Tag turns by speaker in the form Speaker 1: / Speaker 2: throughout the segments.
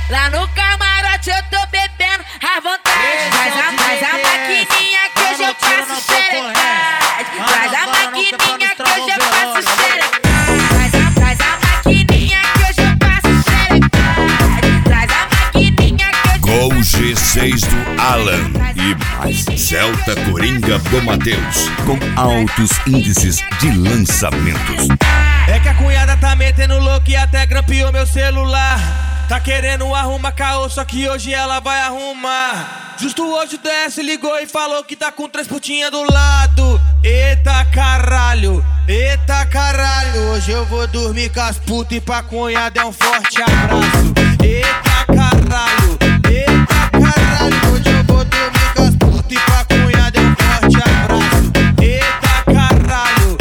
Speaker 1: Lá no camarote eu tô bebendo à vontade. Traz a maquininha que hoje eu faço xerecade. Traz a maquininha que hoje eu faço xerecade. Traz a maquininha que hoje eu faço xerecade. Traz a maquininha que hoje
Speaker 2: Gol G6 do Alan e mais Celta Coringa do Matheus, com altos índices de lançamentos.
Speaker 3: É que a cunhada tá metendo louco e até grampeou meu celular. Tá querendo arrumar caô, só que hoje ela vai arrumar. Justo hoje o DS ligou e falou que tá com 3 putinhas do lado. Eita caralho, hoje eu vou dormir com as putas e pra cunhada é um forte abraço. Eita caralho, hoje eu vou dormir com as putas e pra cunhada é um forte abraço. Eita caralho,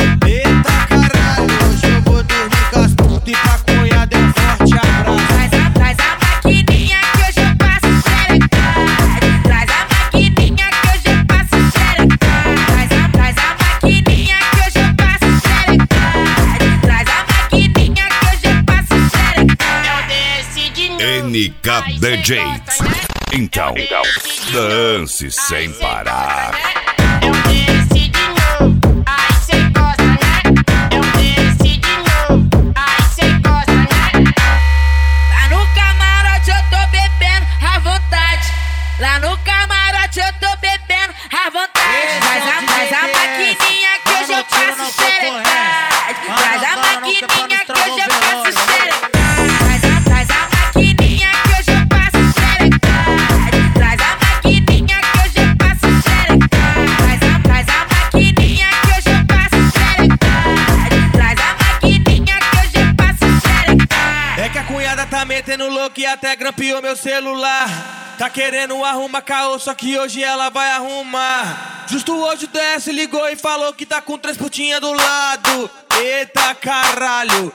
Speaker 3: hoje eu vou dormir com as putas e pra cunhada é um forte abraço.
Speaker 1: Traz a maquininha que hoje eu faço xerecade. Traz a maquininha que hoje eu faço xerecade. Traz a maquininha que hoje eu faço xerecade. Traz a maquininha que hoje eu faço xerecade.
Speaker 4: Eu desci de novo.
Speaker 2: NK DJs. Então, dance sem parar.
Speaker 4: Eu desci de novo, aí cê gosta, né? Eu desci de novo, aí cê gosta, né?
Speaker 1: Lá no camarote eu tô bebendo à vontade. Lá no camarote eu tô bebendo à vontade. Traz a maquininha que hoje eu faço xerecade. Traz a maquininha que hoje eu faço xerecade. Traz a maquininha que hoje eu faço xerecade. Traz a maquininha que hoje eu faço xerecade. Traz a maquininha que hoje eu faço xerecade. Traz a maquininha que hoje eu faço xerecade.
Speaker 3: É que a cunhada tá metendo louco e até grampeou meu celular. Tá querendo arrumar caô, só que hoje ela vai arrumar. Justo hoje o DS ligou e falou que tá com 3 putinhas do lado. Eita caralho,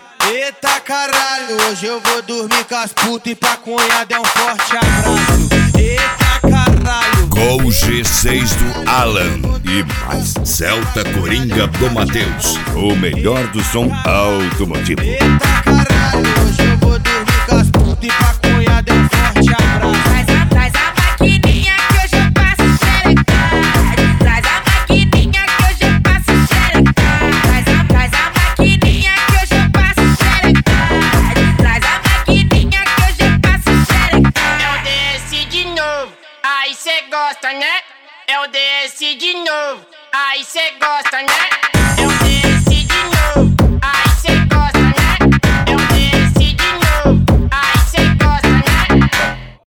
Speaker 3: hoje eu vou dormir com as putas e pra cunhada é um forte abraço. Eita caralho.
Speaker 2: Gol G6 do Alan e mais Celta Coringa do Matheus, o melhor do som automotivo.
Speaker 3: Eita caralho, hoje eu vou dormir com as putas e pra cunhada é um forte abraço.
Speaker 1: Traz a maquininha que hoje eu faço xerecade. Traz a maquininha que hoje eu faço xerecade. Traz a maquininha que hoje eu faço xerecade. Traz a maquininha que hoje eu faço xerecade.
Speaker 4: Eu desci de novo, aí cê gosta, né? Eu desci de novo, aí cê gosta, né?